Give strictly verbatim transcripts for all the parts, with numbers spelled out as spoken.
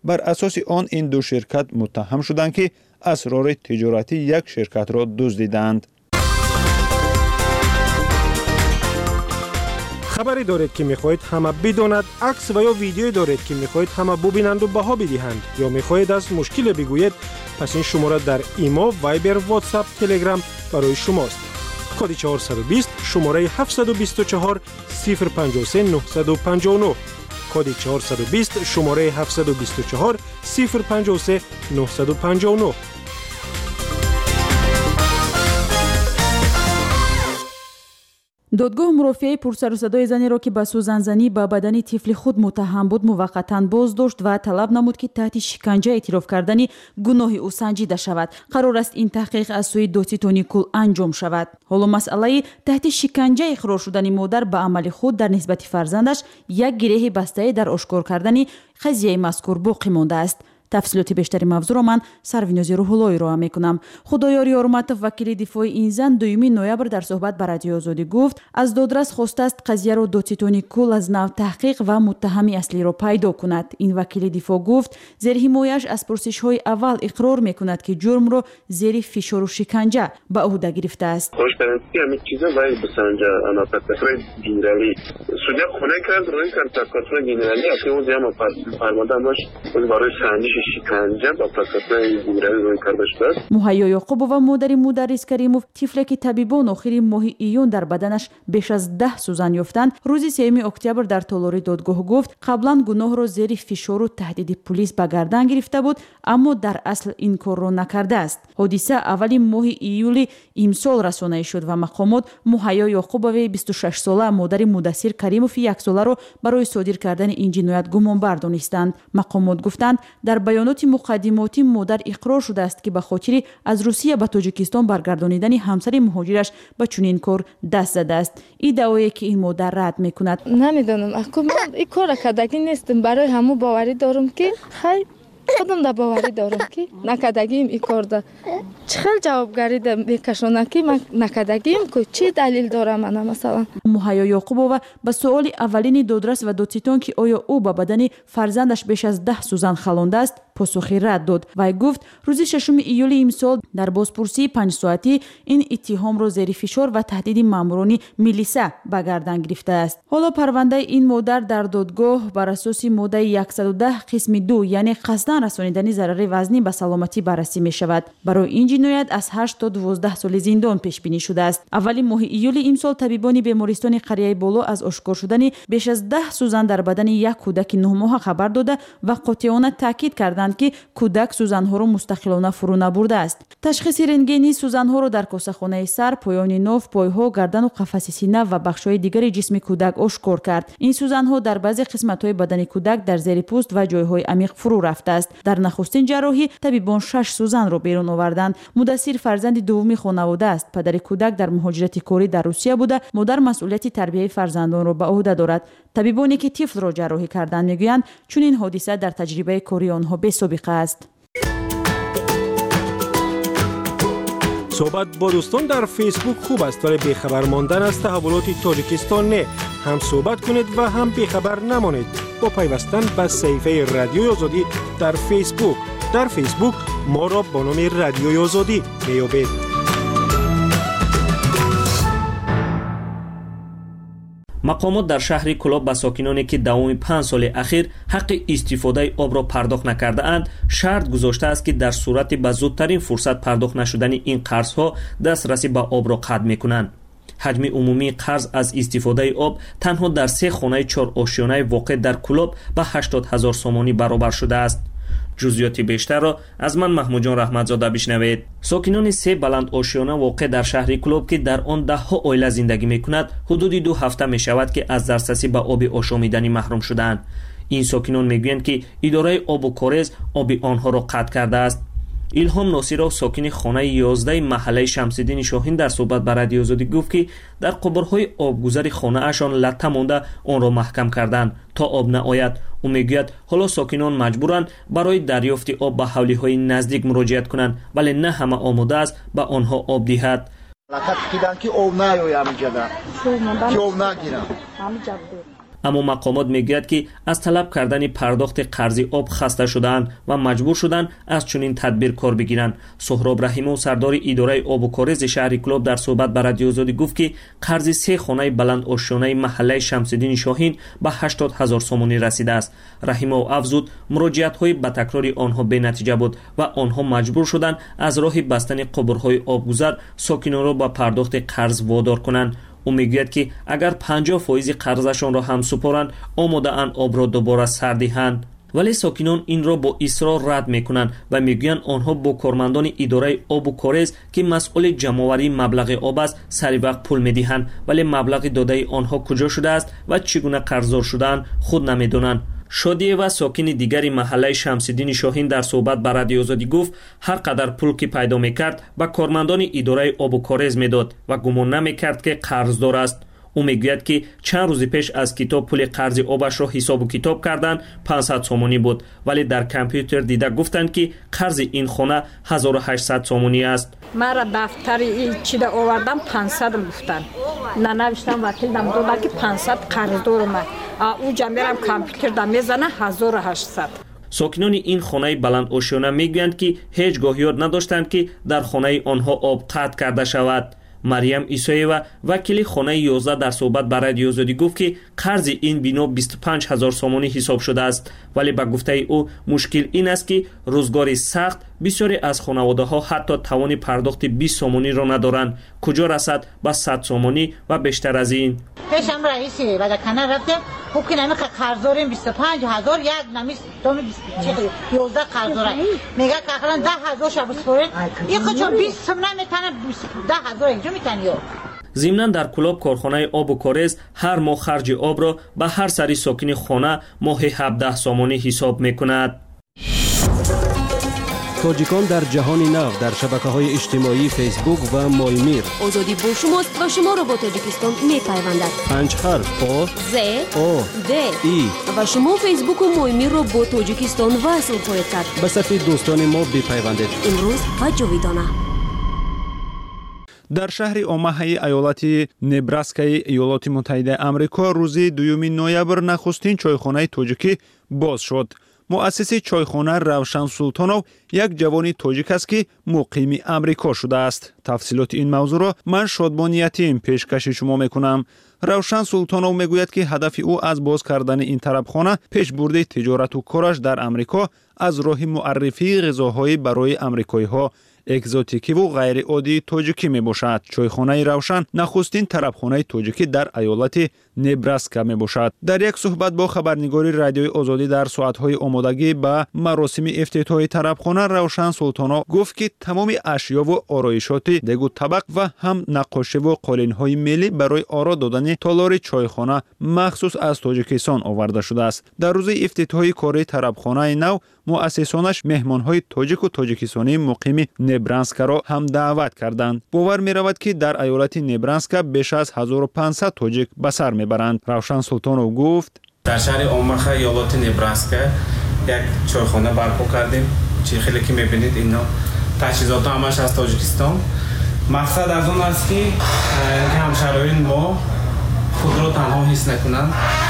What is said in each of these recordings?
بر اساس آن این دو شرکت متهم شدند که اسرار تجارتی یک شرکت را دزدیدند. خبری دارید که میخواهید همه بداند، عکس و یا ویدیویی دارید که میخواهید همه ببینند و بها بدهند، یا میخواهید از مشکل بگویید، پس این شماره در ایمو، وایبر، واتساپ، تلگرام برای شماست. کد چهارصد و بیست شماره هفتصد و بیست و چهار صفر پنجاه و سه نهصد و پنجاه و نه. کد چهارصد و بیست شماره هفتصد و بیست و چهار صفر پنجاه و سه نهصد و پنجاه و نه. دادگاه مرافعه پرسر و صدای زنی را که به سوزنزنی به بدن طفل خود متهم بود موقتا بازداشت و طلب نمود که تحت شکنجه اعتراف کردن گناه او سنجیده شود. قرار است این تحقیق از سوی دادستان نیکول انجام شود. حالا مسئله تحت شکنجه اقرار شدن مادر به عمل خود در نسبت فرزندش یک گره بسته در آشکار کردن قضیه مذکور باقی مانده است. تفصیلات بیشتری موضوع را من سرویناز روح‌اللهی را میکنم. خدایار یارمتov وکیل دفاع این زن دوم نوامبر در صحبت با رادیو آزادی گفت از دادرس خواسته است قضیه را دادستان نیکول از نو تحقیق و متهم اصلی را پیدا کند. این وکیل دفاع گفت زیر حمایش از پرسش های اول اقرار میکند که جرم را زیر فشار و شکنجه به عهده گرفته است. خوشترنسی همین چیزا باید بسنجه انا تفکر گینرالی سودیا خونه کرد روی کرد تکاتر گینرالی اصلا اون زیام فرمانده باش برای سنجش شکنجه با تکاتر گینرالی روی کرده شده. مهیا یعقوب و مادر مدرس کریموف طفلی که طبیبان آخر ماه ایون در بدنش بیش از ده سوزن یافتند روز سوم اکتبر در تالار دادگاه گفت قبلا گناه را زیر فشار و تهدید پلیس به گردن گرفته بود اما در اصل این کار را نکرده است. حادثه اولی ماه ایولی امسال رسانه شد و مقامات مهیا یعقوبوی بیست و شش ساله مادر مدثر کریموف یک ساله را برای صادر کردن این جنایت گمانبر دانستند. مقامات گفتند در بیانات مقدماتی مادر اقرار شده است که به خاطر از روسیه به تاجیکستان برگردانیدن همسر مهاجرش به چنین کار دست زده است. این دعایی که این مادر رد میکند. نمیدونم اخو من این کار کردگی نیستم برای همو باوری دارم که خیلی خودم در باوری دارم که نکردگیم این کار ده چخیل جوابگری ده میکشانه که من نکردگیم که چی دلیل دارم من مثلا. مهیا یعقوبووا به سؤال اولین دادرس و دادستان که آیا او به بدن فرزندش بیش از ده سوزن خلانده است پاسخی رد داد. وی گفت روز ششم ایول امسال در بازپرسی پنج ساعتی این اتهام را زیر فشار و تهدید ماموران میلیسا به گردن گرفته است. حالا پرونده این مادر در دادگاه بر اساس ماده صد و ده قسم دو یعنی قصداً رسانیدن ضرر وزنی به سلامتی بررسی می شود. برای این جنایت از هشت تا دوازده سال زندان پیش بینی شده است. اولی ماه ایول امسال طبیبان بیمارستان قریه بالا از آشکار شدن بیش از ده سوزن در بدن یک کودک نه ماهه خبر داده و قاطعانه تاکید کردند که کودک سوزن‌ها را مستقلانه فرو نبرده است. تشخیص رنتگنی سوزن‌ها را در کاسه‌خانه سر، پایان ناف، پای‌ها، گردن و قفس سینه و بخش‌های دیگر جسم کودک آشکار کرد. این سوزن‌ها در بعضی قسمت‌های بدن کودک در زیر پوست و جای‌های عمیق فرو رفته است. در نخستین جراحی طبیبان شش سوزن را بیرون آوردند. مدثر فرزند دومی خانواده است. پدر کودک در مهاجرت کاری در روسیه بوده. مادر مسئولیت تربیت فرزندان را به عهده دارد. طبیبانی که طفل را جراحی کردند میگویند چون این حادثه در تجربه کاری آنها بی‌سابقه است. صحبت با دوستان در فیسبوک خوب است ولی بیخبر ماندن از تحولات تاجیکستان نه. هم صحبت کنید و هم بیخبر نمانید با پیوستن به صفحه رادیوی آزادی در فیسبوک. در فیسبوک ما را با نام رادیوی آزادی میابید. مقامات در شهر کلاب به ساکنانی که دوام پنج سال اخیر حق استفاده آب را پرداخت نکرده اند شرط گذاشته است که در صورت به زودترین فرصت پرداخت نشدن این قرضها دسترسی به آب را قطع میکنند. حجم عمومی قرض از استفاده آب تنها در سه خانه چهار آشیانه واقع در کلاب به هشتاد هزار سومانی برابر شده است. جزئیات بیشتر را از من محمود جان رحمتزاده بشنوید. ساکنان سه بلند آشیانه واقع در شهر کلاب که در آن ده ها عائله زندگی میکند حدود دو هفته می شود که از دسترسی به آب آشامیدنی محروم شدند. این ساکنان میگویند که اداره آب و کاریز آب آنها را قطع کرده است. ایلهام ناصرov ساکن خانه یازده محله شمس‌الدین شاهین در صحبت با رادیو آزادی گفت که در قبرهای آبگذر خانه اشان لطه مانده آن را محکم کردند تا آب نآید. او میگوید حالا ساکنان مجبورند برای دریافت آب به حولی‌های نزدیک مراجعت کنند ولی نه همه آماده است به آنها آب دهد. اما مقامات میگوید که از طلب کردن پرداخت قرض آب خسته شدند و مجبور شدند از چنین تدبیر کار بگیرند. سهراب رحیمو سردار اداره آب و کارز شهر کلوب در صحبت با رادیو آزادی گفت که قرض سه خانه بلند آشیانه محله شمس‌الدین شاهین به هشتاد هزار سومانی رسیده است. رحیمو افزود مراجعت های به تکرار آنها بی نتیجه بود و آنها مجبور شدند از راه بستن قبرهای آبگذر ساکنان را به پرداخت قرض وادار کنند. او میگوید که اگر پنجاه فیصد قرضشان را هم سپارند آماده اند آب را دوباره سر دهند. ولی ساکنان این را با اصرار رد میکنند و میگویند آنها با کارمندان اداره آب و کارز که مسئول جمع‌آوری مبلغ آب است سری وقت پول میدهند، ولی مبلغ داده آنها کجا شده است و چگونه قرضدار شدند خود نمیدانند. شادیه و ساکن دیگری محله شمس‌الدین شاهین در صحبت با رادیو آزادی گفت هر قدر پول که پیدا میکرد به کارمندان اداره آب و کارز میداد و گمان نمیکرد که قرضدار است. او میگوید که چند روز پیش از کتاب پول قرض آبش را حساب و کتاب کردند پانصد سومانی بود، ولی در کامپیوتر دیده گفتند که قرض این خانه هزار و هشتصد سومانی است. مرا دفتر چی دا آوردم پانصد گفتن ننوشتم وکیل دم دادن که پانصد قرضدار من او جمیرم کامپیوتر دا میزنه هزار و هشتصد. ساکنان این خانه بلند آشیانه میگویند که هیچ گاه یاد نداشتند که در خانه آنها آب قطع کرده شود. مریم عیسایی‌وا وکیل خانه یازده در صحبت با رادیو آزادی گفت که قرض این بنا بیست و پنج هزار سومانی حساب شده است، ولی به گفته او مشکل این است که روزگار سخت بسیاری از خانواده ها حتی توان پرداخت بیست سومانی را ندارند، کجا رسد به صد سومانی و بیشتر از این. پیشم رئیس بدکنه رفتم خوب که نمیخواد قرض داریم بیست و پنج هزار یک نمیست دوم یازده قرض داره میگه که اخیراً ده هزار شب سپارید این خود چون بیست هم نمیتونه ده هزار اینجا میتونی. ضمناً در کلاب کارخانه آب و کارز هر ماه خرج آب را به هر سری ساکن خانه ماه هفده سومانی حساب میکند. تاجیکان در جهان نو در شبکه‌های اجتماعی فیسبوک و مایمیر. آزادی با شماست و شما را با تاجیکستان می‌پیوندد. پنج حرف آ ز آ د ای و شما فیسبوک و مایمیر را با تاجیکستان وصل خواهید کرد. به صفحه دوستان ما بپیوندید. امروز و جاویدانه. در شهر اوماهای ایالت نبراسکای ایالات متحده آمریکا روز دوم نوامبر نخستین چایخانه تاجیکی باز شد. مؤسس چایخانه روشن سلطانوف یک جوان تاجیک است که مقیم امریکا شده است. تفصیلات این موضوع را من شادمان یتیم پیشکش شما میکنم. روشن سلطانوف میگوید که هدف او از باز کردن این طربخانه پیشبرد تجارت و کارش در امریکا از راه معرفی غذاهای برای امریکایی ها اگزوتیکی و غیر عادی تاجیکی می باشد. چایخانه روشن نخستین طربخانه تاجیکی در ایالت نبراسکا می باشد. در یک صحبت با خبرنگاری رادیوی آزادی در ساعت‌های آمادگی به مراسم افتتاحی طربخانه روشن سلطانوف گفت که تمام اشیا و آرایشات دگو طبق و هم نقاشی و قالین‌های ملی برای آرا دادن تالار چایخانه مخصوص از تاجیکستان آورده شده است. در روز افتتاحی کار طربخانه نو مؤسسانش مهمان‌های تاجیک و تاجیکستانی مقیم نبراسکا را هم دعوت کردند. باور می رود که در ایالت نبراسکا بیش از هزار و پانصد تاجیک به سر می برند. روشن سلطانوف گفت در شهر اوماها ایالت نبراسکا یک چایخانه برپا کردیم. چی خیلی که می بینید اینا تجهیزات همش از تاجیکستان. مقصد از اون است که همشهران ما خود را تنها حس نکنند.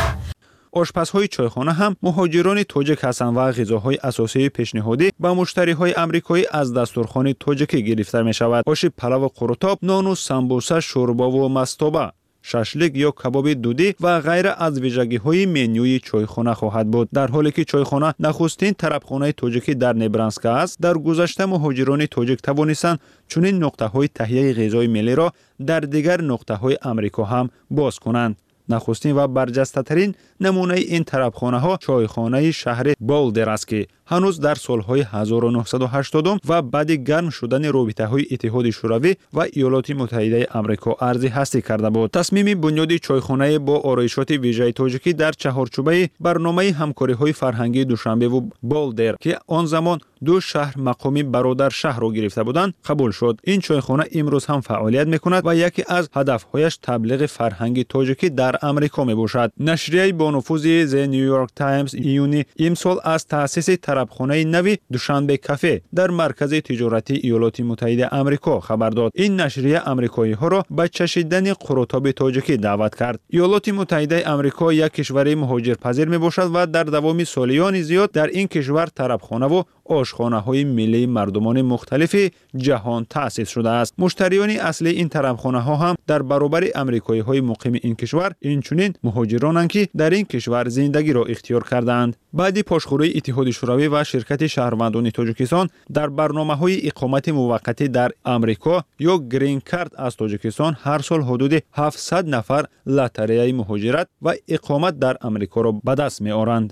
آشپزهای چایخانه هم مهاجران تاجیک هستند و غذاهای اساسی پیشنهادی به مشتریهای آمریکایی از دسترخوان تاجیکی گرفته می شود. آش پلو و قورتاب، نان و سمبوسه، شوربا و مستابه، ششلیک یا کباب دودی و غیره از ویژگی‌های منیوی چایخانه خواهد بود. در حالی که چایخانه نخستین طربخانه تاجیکی در نبراسکا است، در گذشته مهاجران تاجیک توانستند چنین نقطه‌های تهیه غذای ملی را در دیگر نقطه‌های آمریکا هم باز کنند. نخستین و برجسته‌ترین نمونه این طربخانه ها چایخانه شهر بولدر است که هنوز در سالهای هزار و نهصد و هشتاد و بعد گرم شدن رابطه های اتحاد شوروی و ایالات متحده آمریکا ارزی هستی کرده بود. تصمیم بنیادی چایخانه با آرایشات ویژه تاجیکی در چهارچوبه برنامه همکاری های فرهنگی دوشنبه و بولدر که آن زمان دو شهر مقامی برادر شهر را گرفته بودند قبول شد. این چایخانه امروز هم فعالیت میکند و یکی از هدفهایش تبلیغ فرهنگ تاجیکی در آمریکا می باشد. نشریه با با نفوذ The New York Times ایونی امسال از تأسیس طربخانه نوی دوشنبه کافه در مرکز تجارتی ایالات متحده آمریکا خبر داد. این نشریه آمریکایی ها را به چشیدن قروتاب تاجیکی دعوت کرد. ایالات متحده آمریکا یک کشور مهاجرپذیر می باشد و در دوام سالیان زیاد در این کشور طربخانه و آشخانه های ملی مردمان مختلف جهان تأسیس شده است. مشتریان اصلی این طربخانه ها هم در برابر آمریکایی های مقیم این کشور اینچنین مهاجرانند که در این کشور زندگی را اختیار کردند. بعد پاشخوری اتحاد شوروی و شرکت شهروندان تاجیکستان در برنامه‌های اقامت موقتی در آمریکا یا گرین کارت از تاجیکستان هر سال حدود هفتصد نفر لاتاری مهاجرت و اقامت در آمریکا را به دست می‌آورند.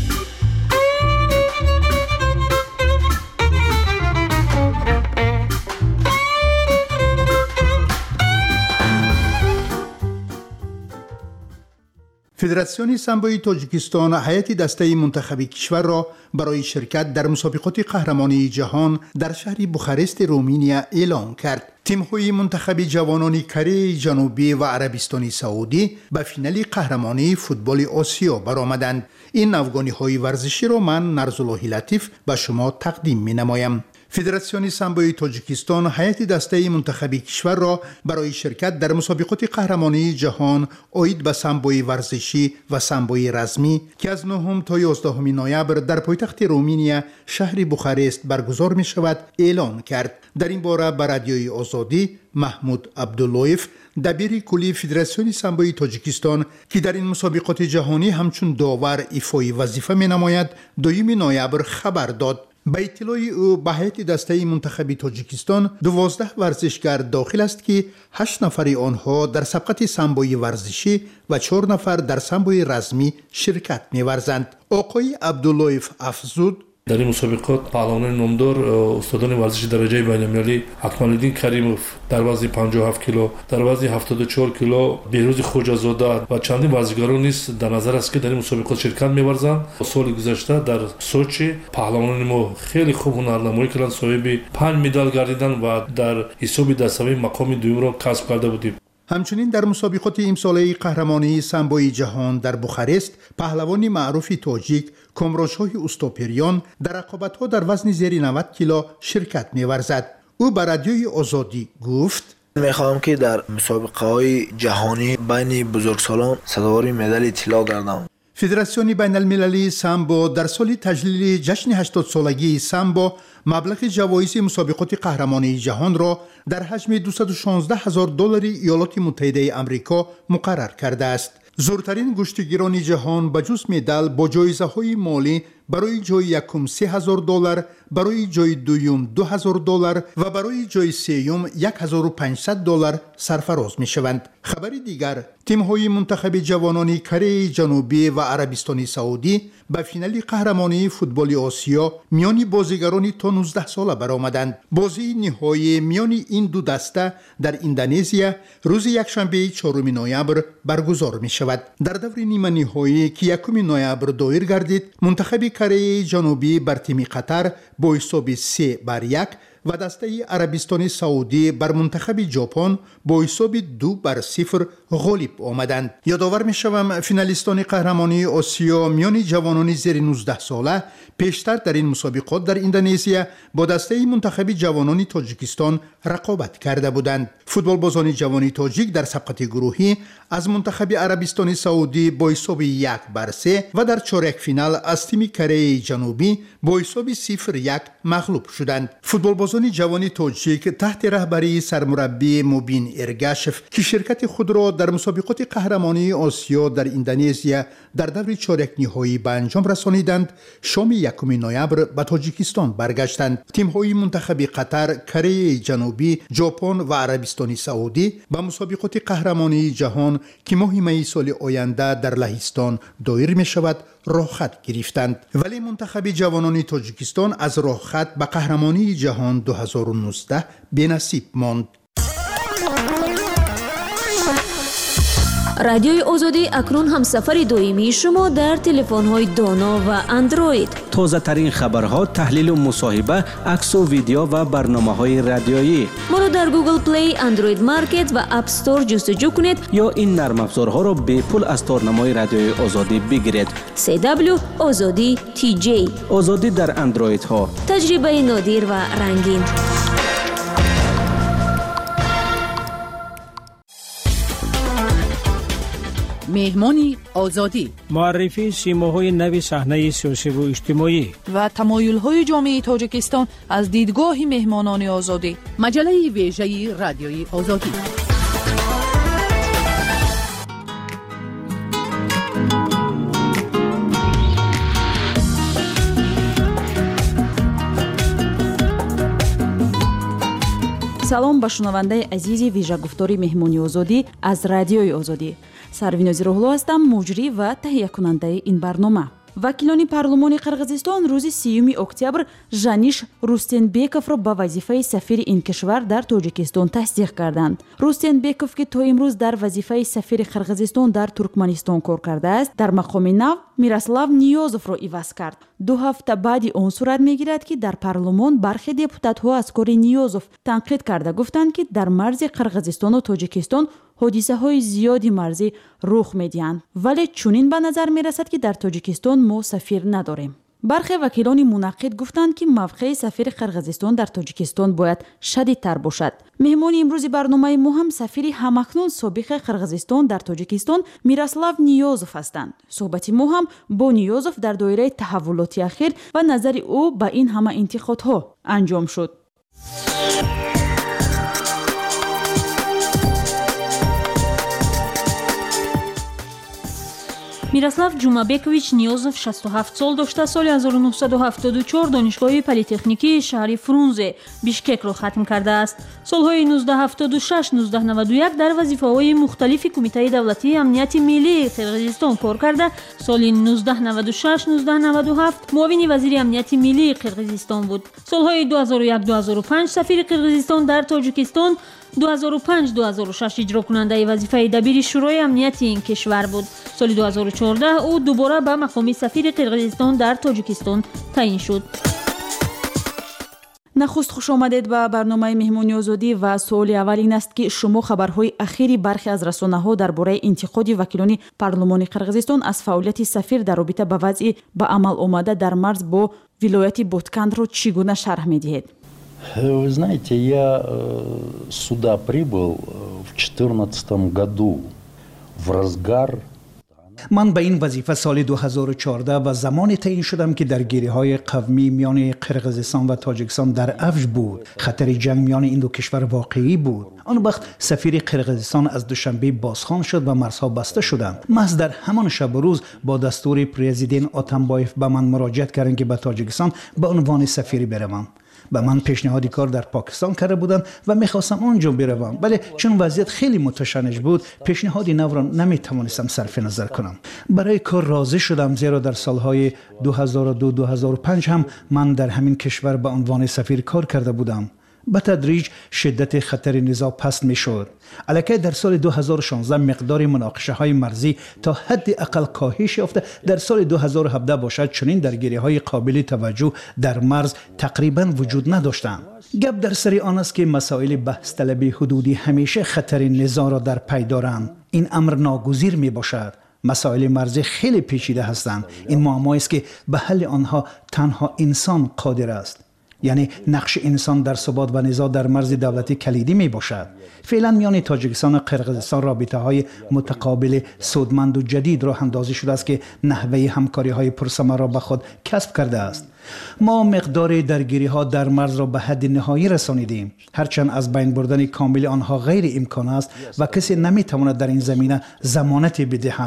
فدراسیون سامبوی تاجیکستان هیئت دسته منتخبی کشور را برای شرکت در مسابقات قهرمانی جهان در شهر بوخارست رومانیا اعلام کرد. تیم‌های منتخب جوانان کره جنوبی و عربستان سعودی به فینال قهرمانی فوتبال آسیا برآمدند. این افغانی‌های ورزشی را من نرزالله لطیف به شما تقدیم می‌نمایم. فدراسیون سامبوی تاجیکستان هیئت دسته منتخبی کشور را برای شرکت در مسابقات قهرمانی جهان اید به سامبوی ورزشی و سامبوی رزمی که از نهم تا یازدهم نوامبر در پایتخت رومانیا شهر بوخارست برگزار می شود اعلان کرد. در این باره به رادیوی آزادی محمود عبداللهیف دبیر کلی فدراسیون سامبوی تاجیکستان که در این مسابقات جهانی همچون داور ایفای وظیفه می نماید دوم نوامبر خبر داد. به اطلاع او به هیئت دسته منتخبی تاجیکستان دوازده ورزشگر داخل است که هشت نفر آنها در سبقت سامبوی ورزشی و چهار نفر در سامبوی رزمی شرکت می‌ورزند. آقای عبداللهیف افزود در این مسابقات پهلوان نامدار استادان ورزشی درجه بین‌المللی اکمال‌الدین کریموف در وزن پنجاه و هفت کیلو، در وزن هفتاد و چهار کیلو بهروز خوجازاده و چندین ورزشکاران نیز در نظر است که در این مسابقات شرکت می‌ورزند. سال گذشته در سوچی پهلوانان ما خیلی خوب هنرنمایی کردند، صاحب پنج مدال گردیدند و در حساب دستاوی مقام دوم را کسب کرده بودیم. همچنین در مسابقات امساله قهرمانی سامبوی جهان در بوخارست پهلوانی معروف تاجیک کامرانشاه اوستاپریان در رقابت‌ها در وزن زیر نود کیلو شرکت می‌ورزد. او به رادیوی آزادی گفت: می‌خواهم که در مسابقه‌های جهانی بین بزرگسالان صداوار مدال طلا گردم. فدراسیون بین المللی سامبو در سال تجلیل جشن هشتاد سالگی سامبو مبلغ جوایز مسابقات قهرمانی جهان را در حجم دویست و شانزده هزار دلار ایالات متحده آمریکا مقرر کرده است. زورترین گشتگیران جهان به جز مدال با جایزه های مالی برای جای یکم سه هزار دلار، برای جای دوم دو هزار دلار و برای جای سوم یک هزار و پانصد دلار سرفراز می شوند. خبر دیگر، تیم های منتخب جوانان کره جنوبی و عربستان سعودی به فینال قهرمانی فوتبال آسیا میان بازیگران تا نوزده ساله برآمدند. بازی نهایی میان این دو دسته در اندونزیا روز یکشنبه چهارم نوامبر برگزار می شود. در دور نیمه نهایی که یکم نوامبر دایر گردید، منتخب کره جنوبی بر تیم قطر با حساب سه بر یک و دسته عربستان سعودی بر منتخب ژاپن با حساب دو بر صفر غالب آمدند. یادآور می شوم فینالیستان قهرمانی آسیا میان جوانان زیر نوزده ساله پیشتر در این مسابقات در اندونزیا با دسته منتخب جوانان تاجیکستان رقابت کرده بودند. فوتبال بازان جوانی تاجیک در سبقت گروهی از منتخب عربستان سعودی با حساب یک بر سه و در چهارک فینال از تیم کره جنوبی با حساب صفر یک مغلوب شدند. فوتبال بازان جوانی تاجیک تحت رهبری سرمربی موبین ارگاشف که شرکت خود را در مسابقات قهرمانی آسیا در اندونزیا در دور چهارک نهایی به انجام رسانیدند، شام یکم نوامبر به تاجیکستان برگشتند. تیم‌های منتخب قطر، کره جنوبی، ژاپن و عربستان سعودی به مسابقات قهرمانی جهان که ماه می سال آینده در لهستان دایر می شود راه خط گرفتند. ولی منتخب جوانان تاجیکستان از راه خط به قهرمانی جهان دو هزار و نوزده بی‌نصیب ماند. رادیوی آزادی اکنون هم سفر دائمی شما در تلفن‌های دانا و اندروید. تازه ترین خبرها، تحلیل و مصاحبه، عکس و ویدیو و برنامه‌های رادیویی. ما را در گوگل پلی، اندروید مارکت و اپ استور جستجو کنید یا این نرم افزارها را به پول از تارنمای رادیوی آزادی بگیرید. سی دبلیو آزادی تی جی. آزادی در اندروید ها. تجربه نادر و رنگین. مهمانی آزادی، معرفی سیماهای نوی صحنه سیاسی و اجتماعی و تمایل‌های جامعه تاجیکستان از دیدگاه مهمانان آزادی. مجله ویژه رادیوی آزادی. салом ба шунавандаи азизи вижагуфтори меҳмони озодӣ аз радиои озодӣ. Сарвинози Руҳло ҳастам, муҷрӣ ва таҳиякунандаи ин барнома. вакилони парлумони қирғизистон рӯзи сеюми октябр Жаниш Рустенбековро ба вазифаи сафири ин кишвар дар Тоҷикистон тасдиқ карданд. Рустенбеков, ки то имрӯз дар вазифаи сафири Қирғизистон дар Туркманистон кор кардааст, дар мақоми нав Мирослав Ниёзовро иваз кард. ду ҳафта баъди он сурат мегирад, ки дар парлумон бархе депутатҳо аз кори Ниёзов танқид карда гуфтанд, ки дар марзи Қирғизистону Тоҷикистон ҳодисаҳои зиёди марзӣ рух медиҳанд. вале чунин ба назар мерасад, ки дар Тоҷикистон мо сафир надорем. бархе вакилони мунаққид гуфтанд, ки мавқеи сафири Қирғизистон дар Тоҷикистон бояд шадидтар бошад. меҳмони имрӯзи барномаи мо ҳам сафири ҳамакнун собиқи Қирғизистон дар Тоҷикистон Мирослав Ниёзов ҳастанд. суҳбати мо ҳам бо Ниёзов дар доираи таҳаввулоти ахир ва назари ӯ ба ин ҳама интиқодҳо анҷом шуд. Мирослав Ҷумабекович Ниёзов шасту ҳафт сол дошта, соли ҳазору нуҳсаду ҳафтоду чор донишгоҳи политехникии шаҳри Фрунзе, Бишкекро хатм кардааст. солҳои нуздаҳ ҳафтоду шаш - нуздаҳ наваду як дар вазифаҳои мухталифи Кумитаи давлатии амнияти миллии Қирғизистон кор карда, соли нуздаҳ наваду шаш - нуздаҳ наваду ҳафт муовини вазири амнияти миллии Қирғизистон буд. солҳои ду ҳазору як - ду ҳазору панҷ сафири Қирғизистон дар Тоҷикистон, ду ҳазору панҷ - ду ҳазору шаш иҷрокунандаи вазифаи дабири шӯрои амнияти ин кишвар буд. соли ду ҳазору чордаҳ ӯ дубора ба мақоми сафири Қирғизистон дар Тоҷикистон таъин шуд. нахуст хушомадед ба барномаи меҳмони озодӣ ва суоли аввал ин аст, ки шумо хабарҳои ахири бархе аз расонаҳо дар бораи интиқоди вакилони парлумони Қирғизистон аз фаъолияти сафир дар робита ба вазъи ба амал омада дар марз бо вилояти Боткандро чӣ гуна шарҳ медиҳед? Вы знаете, я сюда прибыл в две тысячи четырнадцатом году в разгар. من به این وظیفه سال دو هزار و چهارده و زمانی تعیین شدم که درگیری‌های قومی میان قرقیزستان و تاجیکستان در اوج بود. خطر جنگ میان این دو کشور واقعی بود. آن وقت سفیر قرقیزستان از دوشنبه بازخوان شد و مرزها بسته شدند. محض در همان شب و روز با دستور پرزیدنت آتمبایف به من مراجعت کردند که به تاجیکستان به عنوان سفیری بروم. به من پیشنهادی کار در پاکستان کرده بودند و میخواستم آنجا بروم، ولی چون وضعیت خیلی متشنج بود پیشنهادی نو را نمیتوانستم صرف نظر کنم. برای کار راضی شدم، زیرا در سالهای دو هزار و دو - دو هزار و پنج هم من در همین کشور به عنوان سفیر کار کرده بودم. به تدریج شدت خطر نزاع پست می شد. البته در سال دو هزار و شانزده مقدار مناقشه های مرزی تا حد اقل کاهش یافته در سال دو هزار و هفده باشد، چنین درگیری های قابل توجه در مرز تقریبا وجود نداشتند. گپ در سر آن است که مسائل بحث طلبی حدودی همیشه خطر نزاع را در پی دارند. این امر ناگزیر می باشد. مسائل مرزی خیلی پیچیده هستند. این معمایی است که به حل آنها تنها انسان قادر است. یعنی نقش انسان در ثبات و نزاع در مرز دولتی کلیدی می باشد. فعلا میان تاجیکستان و قرقیزستان رابطه های متقابل سودمند و جدید راه اندازی شده است که نحوه همکاری های پرثمر را به خود کسب کرده است. ما مقدار درگیری ها در مرز را به حد نهایی رسانیدیم، هرچند از بین بردن کامل آنها غیر امکان است و کسی نمی تواند در این زمینه ضمانتی بدهد.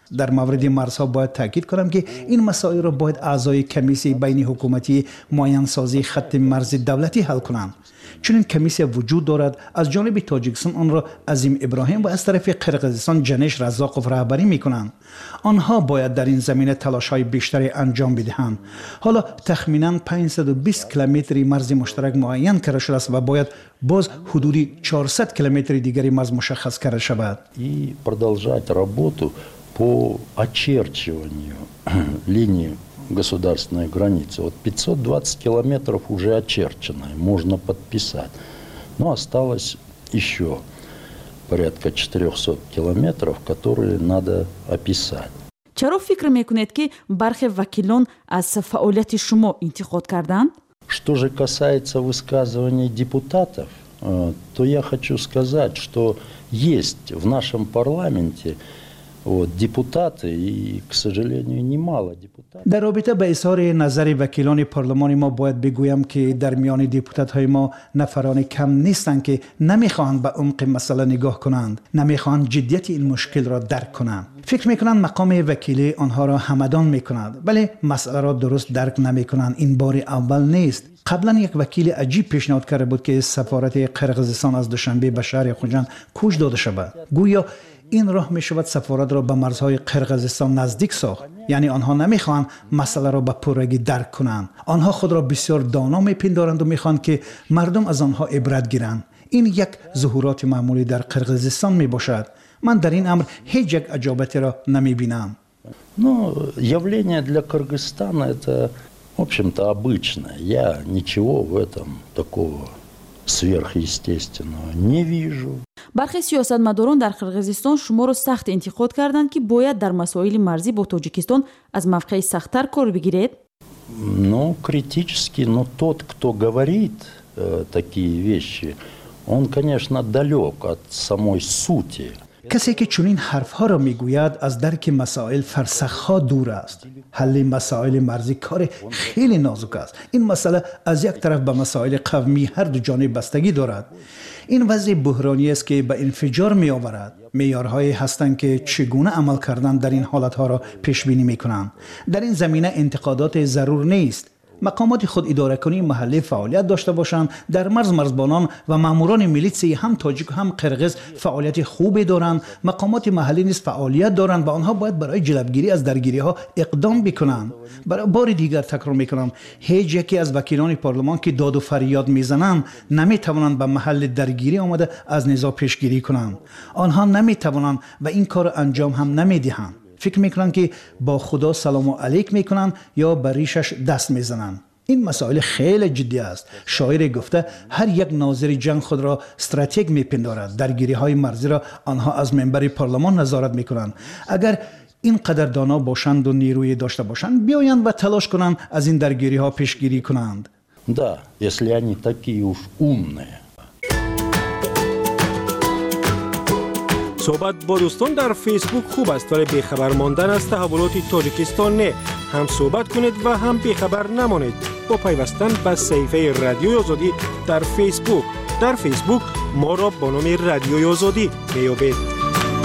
در مورد مرزها باید تاکید کنم که این مسائل را باید اعضای کمیسیون بین حکومتی معین‌سازی خط مرز دولتی حل کنند. چون این کمیسیون وجود دارد، از جانب تاجیکستان آن را عظیم ابراهیم و از طرف قرقیزستان جنش رزاقوف رهبری میکنند. آنها باید در این زمینه تلاش‌های بیشتری انجام بدهند. حالا تخمیناً پانصد و بیست کیلومتر مرز مشترک معین کرده شده است و باید باز حدودی چهارصد کیلومتر دیگری مرز مشخص کرده شود. И продолжать работу по очерчиванию линии государственной границы. Вот пятьсот двадцать километров уже очерчено, можно подписать. Но осталось еще порядка четырехсот километров, которые надо описать. چرا فکر میکنید که برخی وکیلان از فعالیت شما انتقاد کردند؟ Что же касается высказываний депутатов, то я хочу сказать, что есть в нашем парламенте вот, депутаты, и, к сожалению, немало депутатов. در رابطه به اظهار نظر وکیلان پارلمان ما باید بگویم که در میان دیپوتات های ما نفران کم نیستند که نمیخواهند به عمق مسئله نگاه کنند، نمیخواهند جدیت این مشکل را درک کنند. فکر میکنند مقام وکیلی آنها را همدان میکند، ولی مسئله را درست درک نمیکنند. این بار اول نیست. قبلا یک وکیل عجیب پیشنهاد کرده بود که سفارت قرقیزستان از دوشنبه به شهر خوجند کوچ داده شود. گویا این راه می شود سفارت را به مرزهای قرقیزستان نزدیک ساخت. یعنی آنها نمیخوان مسئله را به پرگی درک کنند. آنها خود را بسیار دانا میپندارند و میخوان که مردم از آنها عبرت گیرند. این یک ظهورات معمولی در قرقیزستان می باشد. من در این امر هیچ یک عجابتی را نمی بینم. Ну, явление для Кыргызстана это, в общем-то, обычное. Я ничего в этом такого сверхъестественного не вижу. برخی سیاستمداران در قرقیزستان شما را سخت انتقاد کردند که باید در مسائل مرزی با تاجیکستان از موقع سخت‌تر کار بگیرید. Ну, критически, но тот, кто говорит э, такие вещи, он, конечно, далек от самой сути. کسی که چنین حرفها را میگوید از درک مسائل فرسخها دور است. حل مسائل مرزی کار خیلی نازک است. این مسئله از یک طرف به مسائل قومی هر دو جانب بستگی دارد. این وضع بحرانی است که به انفجار می آورد. معیارهایی هستند که چگونه عمل کردن در این حالتها را پیش بینی میکنند. در این زمینه انتقادات ضرور نیست. مقامات خود اداره کنی محلی فعالیت داشته باشند. در مرز مرزبانان و ماموران میلیسی هم تاجیک و هم قرقیز فعالیت خوبی دارند. مقامات محلی نیز فعالیت دارند و آنها باید برای جلوگیری از درگیری ها اقدام بکنند. برای بار دیگر تکرار میکنم، هیچ یکی از وکیلان پارلمان که داد و فریاد میزنند نمیتوانند به محل درگیری آمده از نزاع پیشگیری کنند. آنها نمیتوانند و این کار انجام هم نمیدهند. فکر میکنن که با خدا سلام علیک میکنن یا بر ریشش دست میزنن. این مسائل خیلی جدی است. شاعر گفته هر یک ناظر جنگ خود را استراتژیک میپندارد. درگیری های مرزی را آنها از منبر پارلمان نظارت میکنند. اگر این قدر دانا باشند و نیروی داشته باشند بیایند و تلاش کنند از این درگیری ها پیشگیری کنند. Да, если они такие уж умные. صحبت با دوستان در فیسبوک خوب است، ولی بیخبر ماندن از تحولات تاجیکستان نه. هم صحبت کنید و هم بیخبر نمانید با پیوستن به صفحه رادیوی آزادی در فیسبوک. در فیسبوک ما را با نام رادیوی آزادی میابید.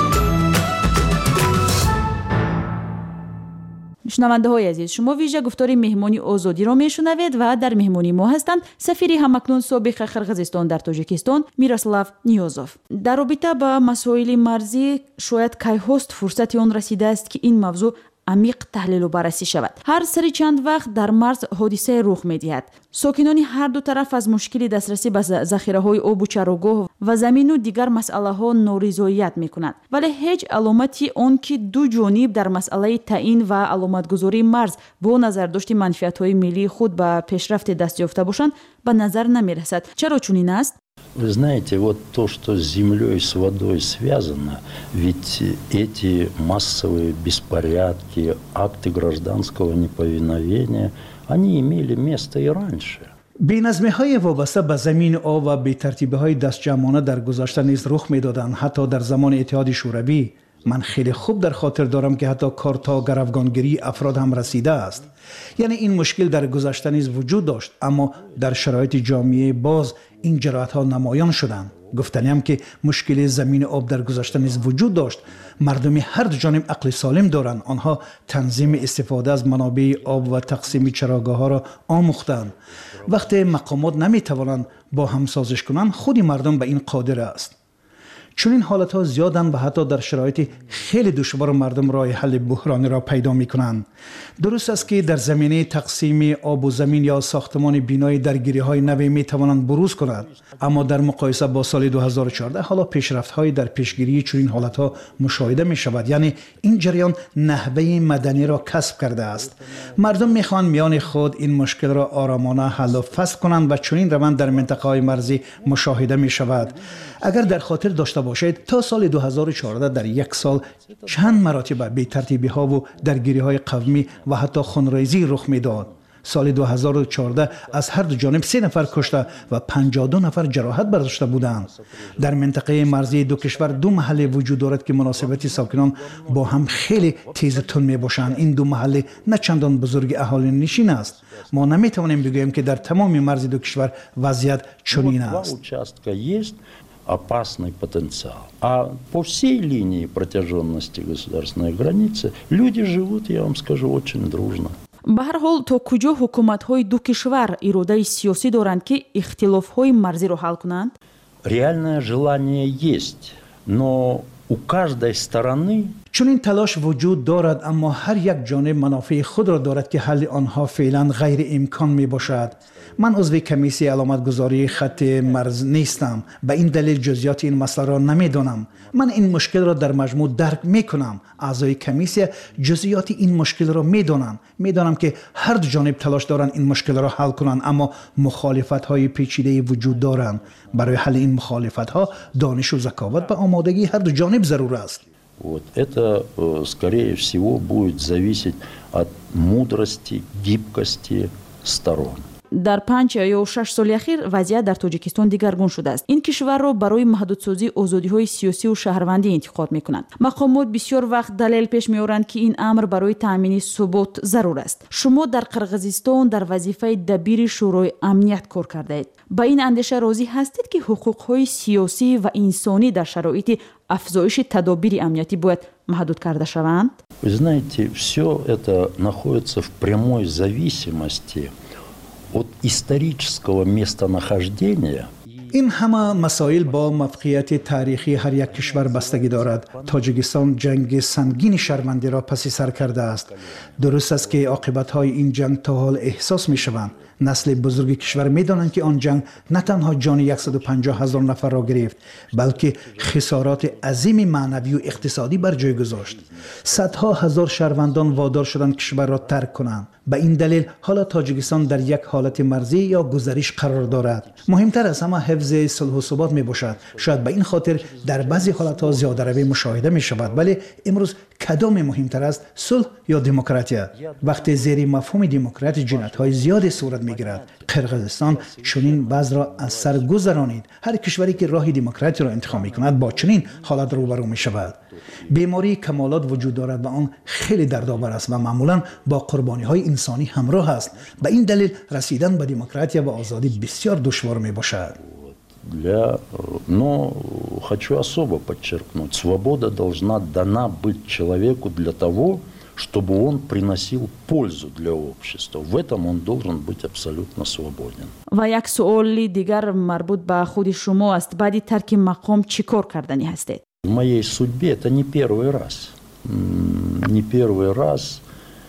شنونده های عزیز، شما ویژه گفتار مهمانی آزادی را میشنوید و در مهمانی ما هستند سفیر همکنون سابق قرقیزستان در تاجیکستان میراسلاو نیازوف. در رابطه با مسائل مرزی شاید کی هست فرصتی آن رسیده است که این موضوع عمیق تحلیل و بررسی شود. هر سری چند وقت در مرز حادثه رخ می‌دهد. ساکنان هر دو طرف از مشکل دسترسی به ذخیره‌های آب و چراگاه و زمین و دیگر مسئله‌ها نارضایت می‌کنند. ولی هیچ علامتی آن که دو جانب در مسئله تعیین و علامتگذاری مرز با نظرداشت منفعت‌های ملی خود به پیشرفت دست یافته باشند به نظر نمی‌رسد. چرا چنین است؟ Вы знаете, вот то, что с землей, с водой связано, ведь эти массовые беспорядки, акты гражданского неповиновения, они имели место и раньше. بی‌نظمی های وابسته به زمین آب و بی‌ترتیبی های دستجمعانه در گذشته نیز رخ می‌دادند. حتی در زمان اتحاد شوروی من خیلی خوب در خاطر دارم که حتی کار تا گروگانگیری افراد هم رسیده است. یعنی این مشکل در گذشته نیز وجود داشت، اما در شرایط جامعه باز این جراحت ها نمایان شدند. گفتنیم که مشکل زمین آب در گذشته نیز وجود داشت. مردم هر دو جانب عقل سالم دارند. آنها تنظیم استفاده از منابع آب و تقسیم چراگاه ها را آموختند. وقتی مقامات نمی توانند با هم سازش کنند، خود مردم به این قادر است. چون این حالت ها زیادن و حتی در شرایط خیلی دشوار مردم راه حل بحرانی را پیدا می کنند. درست است که در زمینه تقسیم آب و زمین یا ساختمان بینای درگیری های نوی می توانند بروز کنند، اما در مقایسه با سال دو هزار و چهارده حالا پیشرفت های در پیشگیری چون این حالت ها مشاهده می شود. یعنی این جریان نحوه مدنی را کسب کرده است. مردم می خواهند میان خود این مشکل را آرامانه حل و فصل کنند و چون این روند در منطقه های مرزی مشاهده می شود. اگر در خاطر داشته باشید تا سال دو هزار و چهارده در یک سال چند مراتب بی ترتیبی ها و درگیری های قومی و حتی خونریزی رخ میداد. سال دو هزار و چهارده از هر دو جانب سه نفر کشته و پنجاه و دو نفر جراحت برداشته بودند. در منطقه مرزی دو کشور دو محله وجود دارد که مناسبت ساکنان با هم خیلی تیز و تند می باشند. این دو محله نه چندان بزرگ اهالی نشین است. ما نمی توانیم بگوییم که در تمام مرز دو کشور وضعیت چنین است. Опасный потенциал. А по всей линии протяженности государственной границы люди живут, я вам скажу, очень дружно. به هر حال تا کجا حکومت‌های دو کشور اراده سیاسی دارند که اختلاف‌های مرزی را حل کنند؟ Реальное желание есть, но у каждой стороны چون این تلاش وجود دارد اما هر یک جانب منافع خود را دارد که حل آنها فعلا غیر امکان می باشد. من عضو کمیسیون علامت گذاری خط مرز نیستم، به این دلیل جزئیات این مسئله را نمی دانم. من این مشکل را در مجموع درک می کنم. اعضای کمیسیون جزئیات این مشکل را می دانند. می دانم که هر دو جانب تلاش دارند این مشکل را حل کنند، اما مخالفت های پیچیده وجود دارند. برای حل این مخالفت ها دانش و ذکاوت و آمادگی هر دو جانب ضرور است. Вот. Это, скорее всего, будет зависеть от мудрости, гибкости сторон. در پنج یا شش سال اخیر وضعیت در تاجیکستان دیگرگون شده است. این کشور را برای محدودسازی آزادی‌های سیاسی و شهروندی انتخاب می‌کنند. مقامات بسیار وقت دلیل پیش می‌آورند که این امر برای تأمین ثبات ضرور است. شما در قرقیزستان در وظیفه دبیر شورای امنیت کار کردید. با این اندیشه راضی هستید که حقوق‌های سیاسی و انسانی در شرایط افزایش تدابیر امنیتی باید محدود کرده شوند؟ Вы знаете, все это находится в прямой зависимости от исторического местонахождения. این همه مسائل با موقعیت تاریخی هر یک کشور بستگی دارد. تاجیکستان جنگ سنگین شرمنده را پس سر کرده است. درست است که عاقبت‌های این جنگ تا حال احساس می‌شوند. نسل بزرگ کشور می‌دانند که آن جنگ نه تنها جان صد و پنجاه هزار نفر را گرفت، بلکه خسارات عظیم معنوی و اقتصادی بر جای گذاشت. صدها هزار شهروندان وادار شدند کشور را ترک کنند. به این دلیل حالا تاجیکستان در یک حالت مرزی یا گذریش قرار دارد. مهمتر از همه حفظ صلح و ثبات می باشد. شاید به این خاطر در بعضی حالت‌ها زیاده روی مشاهده می شود، ولی امروز کدام مهمتر است، صلح یا دموکراسی؟ وقتی زیر مفهوم دموکراسی جنایت‌های زیادی صورت می‌گیرد. قرقیزستان چنین وضع را از سر گذرانید. هر کشوری که راه دموکراسی را انتخاب می‌کند با چنین حالت روبرو می‌شود. بیماری کمالات وجود دارد و آن خیلی دردآور است و معمولاً با قربانی‌های انسانی همراه است. به این دلیل رسیدن به دموکراسی و آزادی بسیار دشوار می‌باشد. Для, но хочу особо подчеркнуть, свобода должна дана быть человеку для того, чтобы он приносил пользу для общества. В этом он должен быть абсолютно свободен. و یک سوال دیگر مربوط به خود شما است. بعد ترک مقام چیکار کردنی هستید؟ В моей судьбе это не первый раз. Не первый раз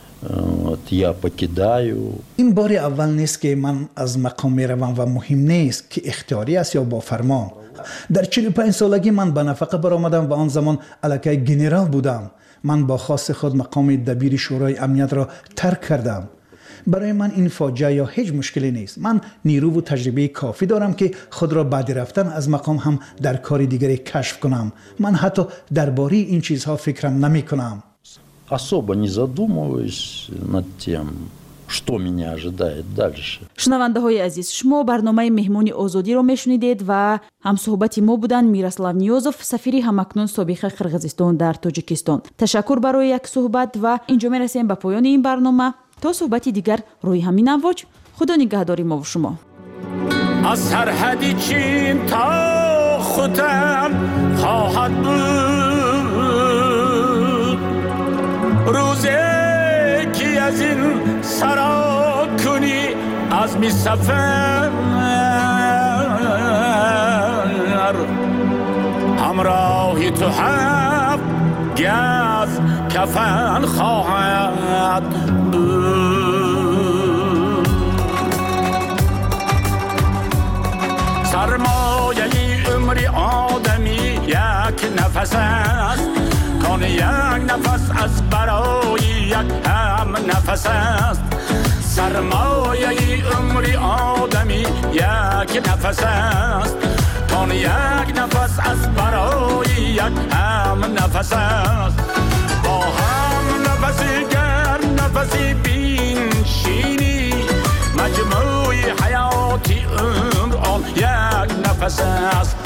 я покидаю. این بار اول نیست که من از مقام میروم و مهم نیست که اختیاری است یا با فرمان. در چهل و پنج سالگی من به نفقه برآمدم و آن زمان الکی گنرال بودم. من با خواست خود مقام دبیر شورای امنیت را ترک کردم. برای من این فاجعه یا هیچ مشکلی نیست. من نیرو و تجربه کافی دارم که خود را بعد رفتن از مقام هم در کار دیگری کشف کنم. من حتی درباره این چیزها فکرم نمی کنم. Особо не задумываюсь над тем, что меня ожидает дальше. شنونده های عزیز، شما برنامه مهمون آزادی رو میشنیدید و هم صحبت ما بودن میراسلاو نیوزوف، سفیر همکنون سابق قرقیزستان در تاجیکستان. تشکر برای یک صحبت و اینجا میرسیم به پایان این برنامه. تا صحبتی دیگر روی همین امواج، خدا نگهداری ما و شما. از سرحد چین تا ختم خواهد بود. روزی که از این سرا کنی از می سفر همراهی تو هفت گز کفن خواهد بود. سرمایه عمر آدمی یک نفس است، کان یک نفس از برای یک هم نفس است. سرمایه عمر آدمی یک نفس است، کان یک نفس از برای یک هم نفس است. با هم نفسی گر نفسی بینشینی، مجموع حیاتی عمر آن یک نفس است.